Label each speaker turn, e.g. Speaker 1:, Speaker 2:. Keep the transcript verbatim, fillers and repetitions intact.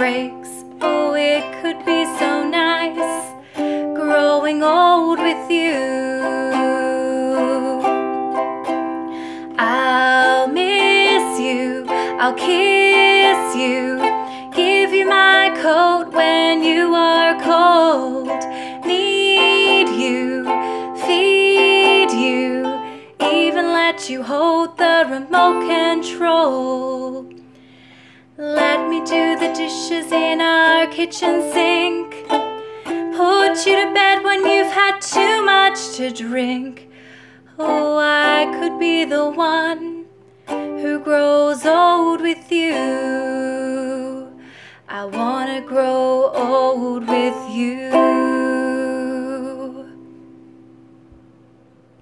Speaker 1: breaks. Oh, it could be so nice growing old with you. I'll miss you, I'll kiss you, give you my coat when you are cold. Need you, feed you, even let you hold the remote control. Let me do the dishes in our kitchen sink, put you to bed when you've had too much to drink. Oh, I could be the one who grows old with you. I wanna grow old with you.